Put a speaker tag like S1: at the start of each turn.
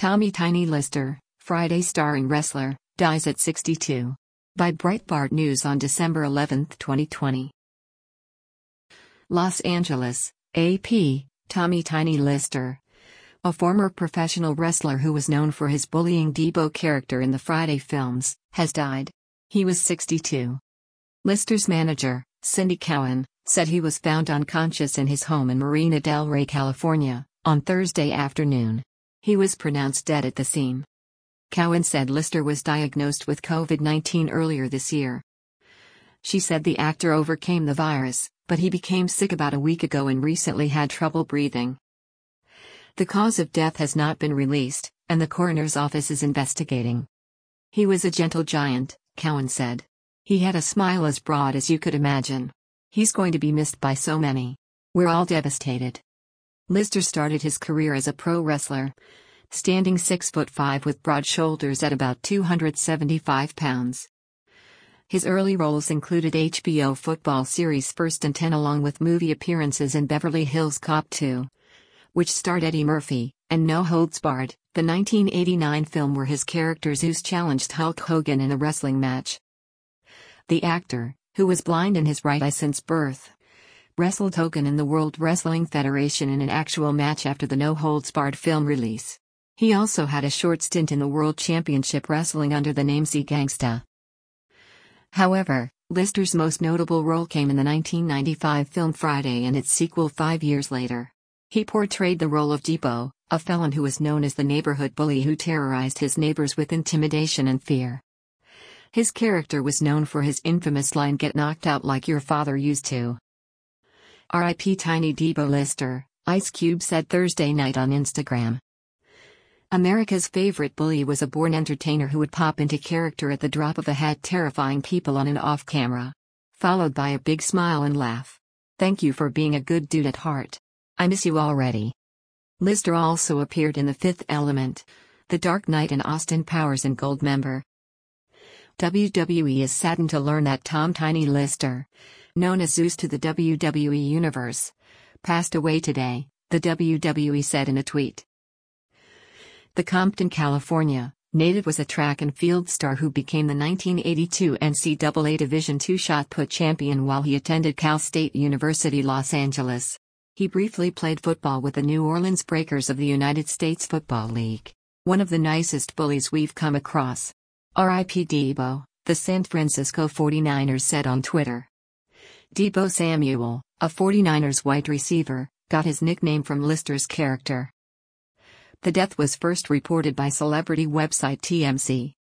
S1: Tommy "Tiny" Lister, Friday starring wrestler, dies at 62. By Breitbart News on December 11, 2020. Los Angeles, AP, Tommy "Tiny" Lister, a former professional wrestler who was known for his bullying Debo character in the Friday films, has died. He was 62. Lister's manager, Cindy Cowan, said he was found unconscious in his home in Marina del Rey, California, on Thursday afternoon. He was pronounced dead at the scene. Cowan said Lister was diagnosed with COVID-19 earlier this year. She said the actor overcame the virus, but he became sick about a week ago and recently had trouble breathing. The cause of death has not been released, and the coroner's office is investigating. He was a gentle giant, Cowan said. He had a smile as broad as you could imagine. He's going to be missed by so many. We're all devastated. Lister started his career as a pro wrestler, standing 6'5" with broad shoulders at about 275 pounds. His early roles included HBO football series First and 10 along with movie appearances in Beverly Hills Cop 2, which starred Eddie Murphy, and No Holds Barred, the 1989 film where his character Zeus challenged Hulk Hogan in a wrestling match. The actor, who was blind in his right eye since birth, wrestled Hogan in the World Wrestling Federation in an actual match after the No Holds Barred film release. He also had a short stint in the World Championship Wrestling under the name Z Gangsta. However, Lister's most notable role came in the 1995 film Friday and its sequel 5 years later. He portrayed the role of Debo, a felon who was known as the neighborhood bully who terrorized his neighbors with intimidation and fear. His character was known for his infamous line "Get knocked out like your father used to." R.I.P. Tiny Debo Lister, Ice Cube said Thursday night on Instagram. America's favorite bully was a born entertainer who would pop into character at the drop of a hat, terrifying people on and off camera. Followed by a big smile and laugh. Thank you for being a good dude at heart. I miss you already. Lister also appeared in The Fifth Element, The Dark Knight and Austin Powers and Goldmember. WWE is saddened to learn that Tom "Tiny" Lister, known as Zeus to the WWE Universe, passed away today, the WWE said in a tweet. The Compton, California native was a track and field star who became the 1982 NCAA Division II shot put champion while he attended Cal State University, Los Angeles. He briefly played football with the New Orleans Breakers of the United States Football League. One of the nicest bullies we've come across. R.I.P. Debo, the San Francisco 49ers said on Twitter. Debo Samuel, a 49ers wide receiver, got his nickname from Lister's character. The death was first reported by celebrity website TMZ.